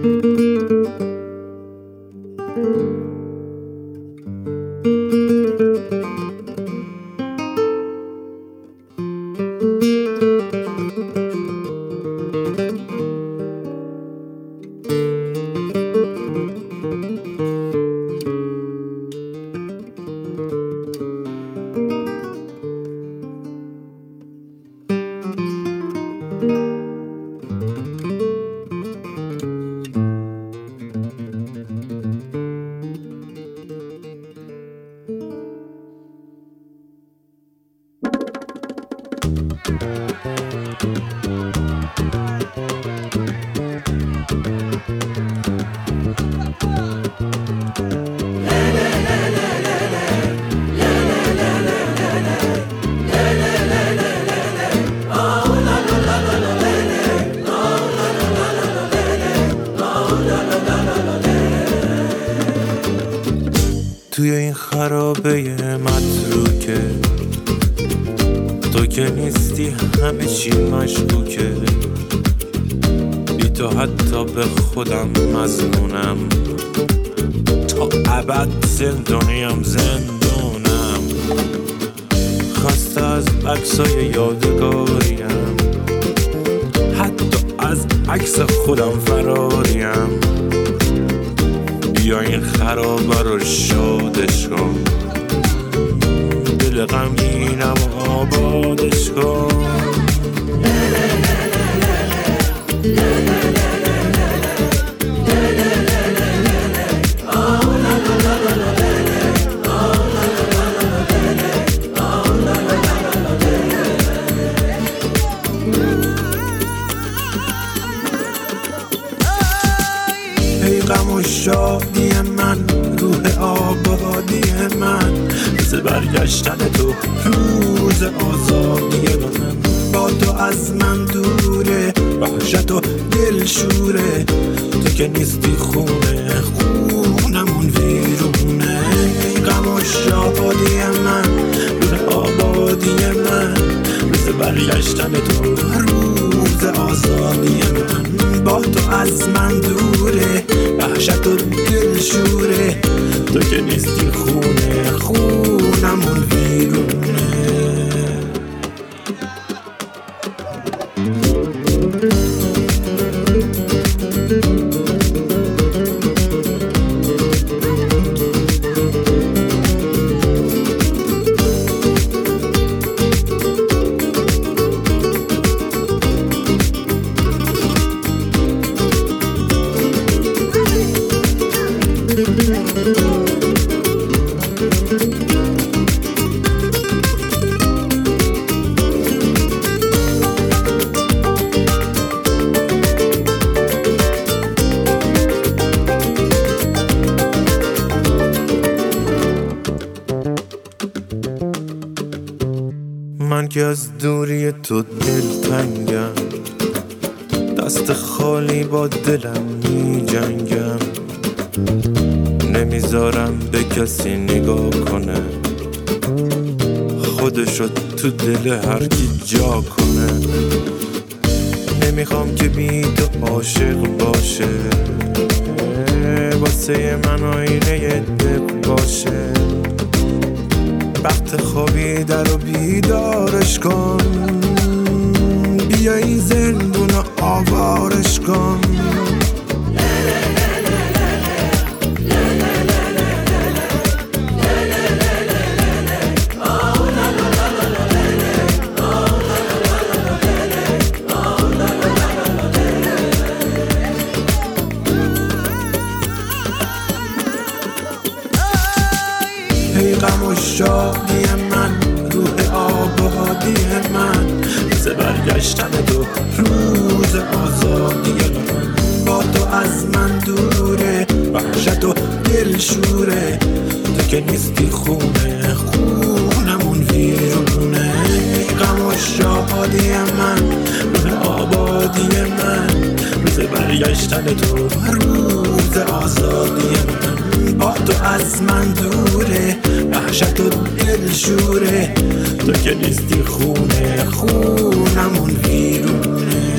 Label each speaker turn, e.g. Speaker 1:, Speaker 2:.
Speaker 1: توی این خرابه متروکه تو که نیستی همه چی مشکوکه، بی تو حتی به خودم مظنونم، تا ابد زندانیم زندونم، خسته از عکسای یادگاریم، حتی از عکس خودم فراریم. بیا این خرابه رو شادش کن، دل غمگینم آبادش کن. غم و شادی من، روح آبادی من، روز برگشتن تو، روز آزادی من. با تو از من دوره، وحشت و دلشوره، تو که نیستی خونه، خونمون ویرونه. غم و شادی من، روح آبادی من، روز برگشتن تو، روز آزادی من. با تو از من دوره، وحشت و دلشوره، تو که نیستی خونه، خونمون ویرونه. من که از دوری تو دلتنگم، دست خالی با دلم می جنگم، نمیذارم به کسی نگاه کنه، خودشو تو دل هر کی جا کنه. نمیخوام که بی تو عاشق باشه، واسه من آینه دق باشه. وقت خوابیده رو بیدارش کن، بیا این زندون رو آوارش کن. ای غم و شادی من، روح آبادی من، روز برگشتن تو، روز آزادی من. با تو از من دوره، وحشت و دلشوره، تو که نیستی خونه، خونمون ویرونه. ای غم و شادی من، روح آبادی من، روز برگشتن تو، روز آزادی من. با تو از من دوره، وحشت و دلشوره، تو که نیستی خونه، خونمون ویرونه.